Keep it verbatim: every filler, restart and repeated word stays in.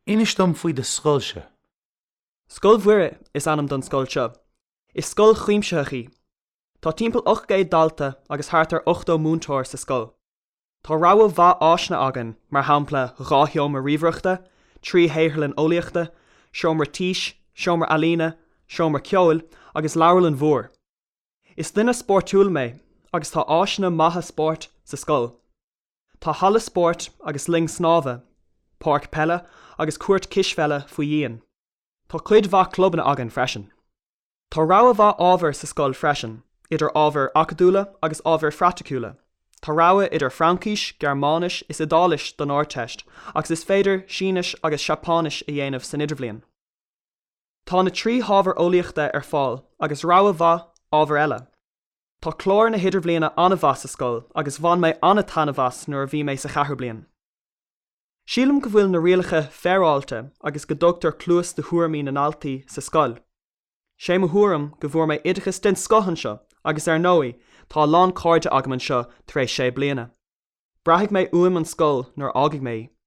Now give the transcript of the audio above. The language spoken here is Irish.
Inis dom faoi de scoilse. Scoil bhuire is anam don scoil seo. Is scoil chuimseachí. Tá timpeall och géad dalta agus thart ar ochtó múntóir sa scoil. Tá rogha bha áisna agan mar hampla rátheom a ríomhreachta, trí héirlinn óíochta, seomar tíis, seomar alína, seomar ceol agus lairlinn mhór. Is duine sportúil mé agus tá áisna maithe sport sa scoil. Tá hala sport agus ling snábha, páirc pelle agus cuairt cisfeile faoi dhéan. Tá cuid bha clubna agan freisin. Tá rogha bha ábhar sa scoil freisin, idir ábhar acadúla agus ábhar fraticúla. Tá rogha idir Francais, Germánis is idális don áirteist, agus is féidir Sínis agus Seapánis a dhéanamh san idirbhliain. Tá na trí hábhar óíochta ar fáil agus rogha bha ábhar eile. Tá chlór na hidirbbliana anna bha sa scoil agus bhain méid anna tanna bhas nuair a bhí méid sa chathair bliain. Sílim go bhfuil na rialacha fearáilte agus go dtugtar clúas de thuairimí na naltaí sa scoil. Sé mo thuairim go bhfuair méid idechas den scohann seo agus ar nóí tá lán cáirde agamann seo tar éis sé bliana. Braithigh méid uaim an scoil nuair ágaigh méid